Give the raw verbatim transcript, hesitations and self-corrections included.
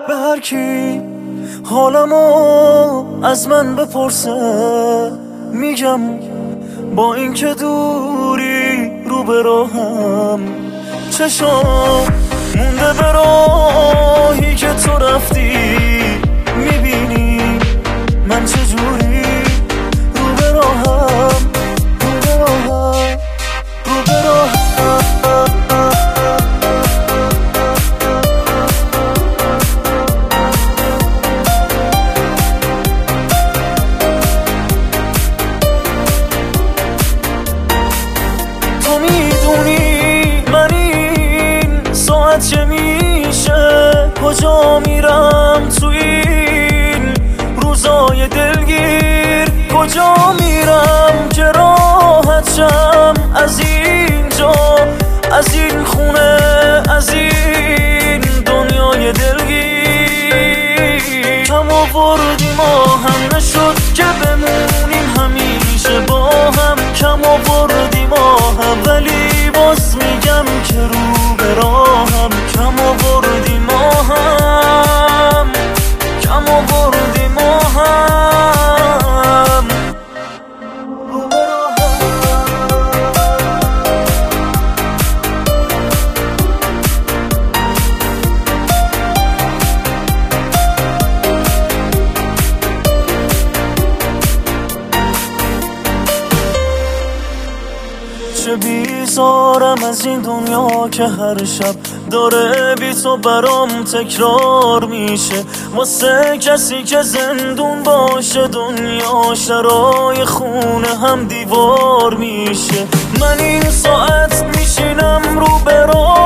به هر کی حالمو از من بپرسه میگم با این که دوری رو به راهم، چشام مونده به راهی که تو رفتی، میبینی من چجوری رو به راهم، رو به راهم، رو به راهم. تو میدونی من این ساعت چه میشه، کجا میرم تو این روزای دلگیر، کجا میرم که راحت شم از اینجا، از این خونه، از این دنیای دلگیر. کم آوردی ما هم نشد که بمونیم همیشه با هم، کم آوردی ما هم ولی باز میگم که رو به راهم، کم آوردی ما هم، کم آوردی ما هم، رو به چه بیزارم از این دنیا که هر شب داره بی تو برام تکرار میشه، واسه کسی که زندون باشه دنیا شرای خونه هم دیوار میشه. من این ساعت میشینم رو به راه